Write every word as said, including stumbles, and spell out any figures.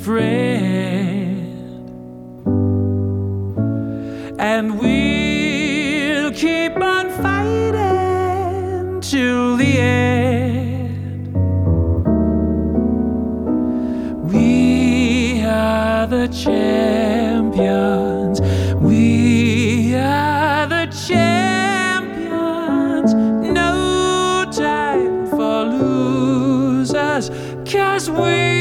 friend, and we'll keep on fighting till the end. We are the champions. We are the champions. No time for losers, 'cause we